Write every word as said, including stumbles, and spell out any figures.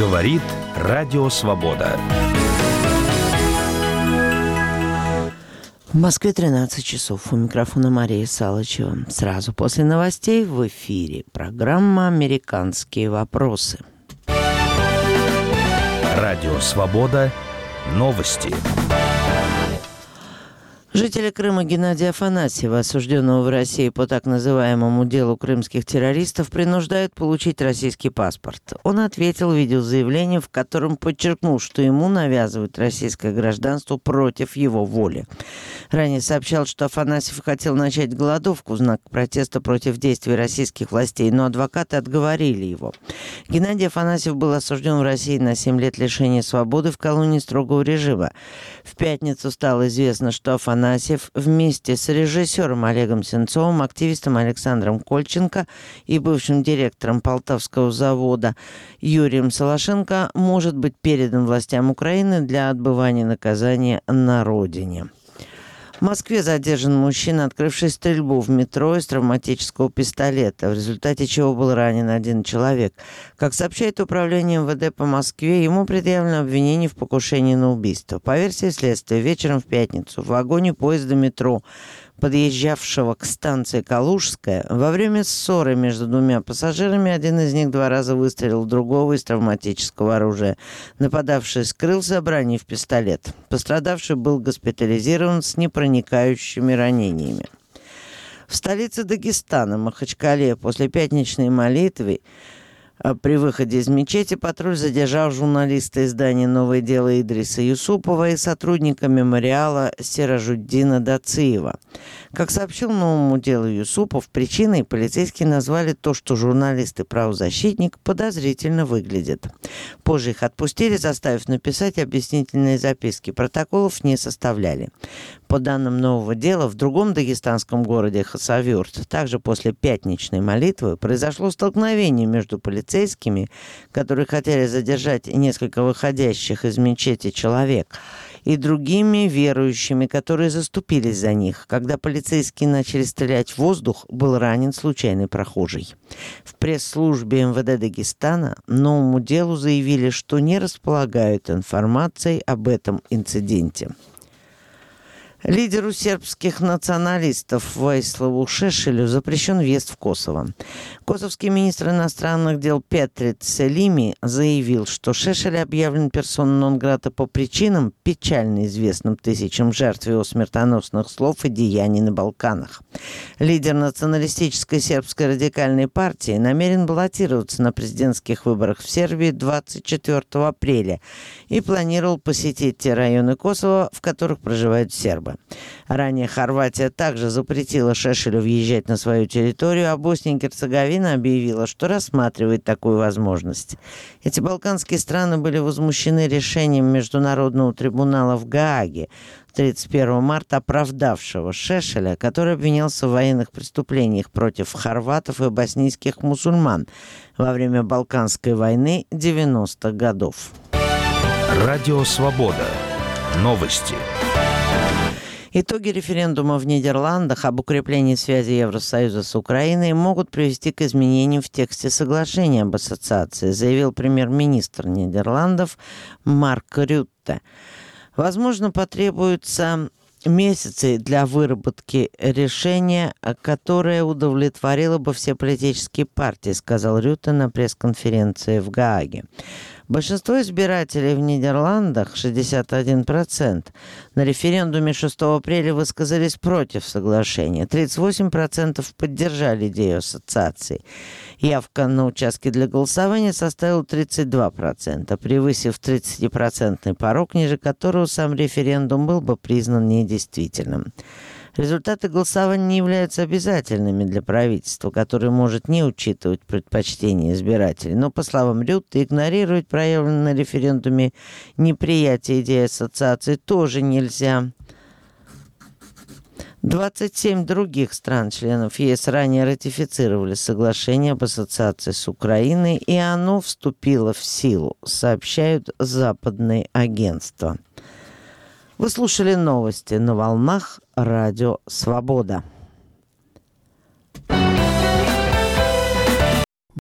Говорит Радио Свобода. В Москве тринадцать часов. У микрофона Мария Салычева. Сразу после новостей в эфире программа «Американские вопросы». Радио Свобода. Новости. Жителя Крыма Геннадия Афанасьева, осужденного в России по так называемому делу крымских террористов, принуждают получить российский паспорт. Он ответил в видеозаявлении, в котором подчеркнул, что ему навязывают российское гражданство против его воли. Ранее сообщал, что Афанасьев хотел начать голодовку в знак протеста против действий российских властей, но адвокаты отговорили его. Геннадий Афанасьев был осужден в России на семь лет лишения свободы в колонии строгого режима. В пятницу стало известно, что Афанасьев Афанасьев вместе с режиссером Олегом Сенцовым, активистом Александром Кольченко и бывшим директором Полтавского завода Юрием Солошенко может быть передан властям Украины для отбывания наказания на родине. В Москве задержан мужчина, открывший стрельбу в метро из травматического пистолета, в результате чего был ранен один человек. Как сообщает управление эм вэ дэ по Москве, ему предъявлено обвинение в покушении на убийство. По версии следствия, вечером в пятницу в вагоне поезда метро, подъезжавшего к станции Калужская, во время ссоры между двумя пассажирами один из них два раза выстрелил в другого из травматического оружия. Нападавший скрылся, обронив пистолет. Пострадавший был госпитализирован с непроникающими ранениями. В столице Дагестана, Махачкале, после пятничной молитвы при выходе из мечети патруль задержал журналиста издания «Новое дело» Идриса Юсупова и сотрудника мемориала Сиражуддина Дациева. Как сообщил «Новому делу» Юсупов, причиной полицейские назвали то, что журналист и правозащитник подозрительно выглядят. Позже их отпустили, заставив написать объяснительные записки. Протоколов не составляли. По данным «Нового дела», в другом дагестанском городе Хасавюрт также после пятничной молитвы произошло столкновение между полицейскими, которые хотели задержать несколько выходящих из мечети человек, и другими верующими, которые заступились за них. Когда полицейские начали стрелять в воздух, был ранен случайный прохожий. В пресс-службе эм вэ дэ Дагестана «Новому делу» заявили, что не располагают информацией об этом инциденте. Лидеру сербских националистов Войславу Шешелю запрещен въезд в Косово. Косовский министр иностранных дел Петрит Селими заявил, что Шешель объявлен персона нон-грата по причинам, печально известным тысячам жертв его смертоносных слов и деяний на Балканах. Лидер националистической сербской радикальной партии намерен баллотироваться на президентских выборах в Сербии двадцать четвёртого апреля и планировал посетить те районы Косово, в которых проживают сербы. Ранее Хорватия также запретила Шешелю въезжать на свою территорию, а Босния и Герцеговина объявила, что рассматривает такую возможность. Эти балканские страны были возмущены решением Международного трибунала в Гааге тридцать первого марта, оправдавшего Шешеля, который обвинялся в военных преступлениях против хорватов и боснийских мусульман во время Балканской войны девяностых годов. Радио Свобода. Новости. Итоги референдума в Нидерландах об укреплении связи Евросоюза с Украиной могут привести к изменениям в тексте соглашения об ассоциации, заявил премьер-министр Нидерландов Марк Рютте. Возможно, потребуется месяцы для выработки решения, которое удовлетворило бы все политические партии, сказал Рютте на пресс-конференции в Гааге. Большинство избирателей в Нидерландах, шестьдесят один процент, на референдуме шестого апреля высказались против соглашения. тридцать восемь процентов поддержали идею ассоциации. Явка на участке для голосования составила тридцать два процента, превысив тридцатипроцентный порог, ниже которого сам референдум был бы признан недействительным. Результаты голосования не являются обязательными для правительства, которое может не учитывать предпочтения избирателей. Но, по словам Рютте, игнорировать проявленное на референдуме неприятие идеи ассоциации тоже нельзя. двадцать семь других стран-членов ЕС ранее ратифицировали соглашение об ассоциации с Украиной, и оно вступило в силу, сообщают западные агентства. Вы слушали новости на волнах Радио Свобода.